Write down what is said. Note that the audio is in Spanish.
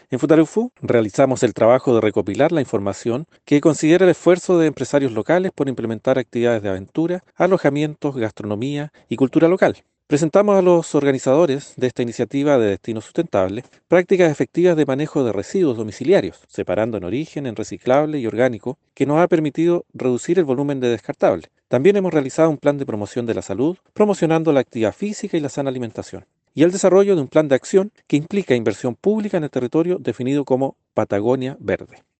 En Futaleufú realizamos el trabajo de recopilar la información que considera el esfuerzo de empresarios locales por implementar actividades de aventura, alojamientos, gastronomía y cultura local. Presentamos a los organizadores de esta iniciativa de destino sustentable prácticas efectivas de manejo de residuos domiciliarios, separando en origen, en reciclable y orgánico, que nos ha permitido reducir el volumen de descartable. También hemos realizado un plan de promoción de la salud, promocionando la actividad física y la sana alimentación, y el desarrollo de un plan de acción que implica inversión pública en el territorio definido como Patagonia Verde.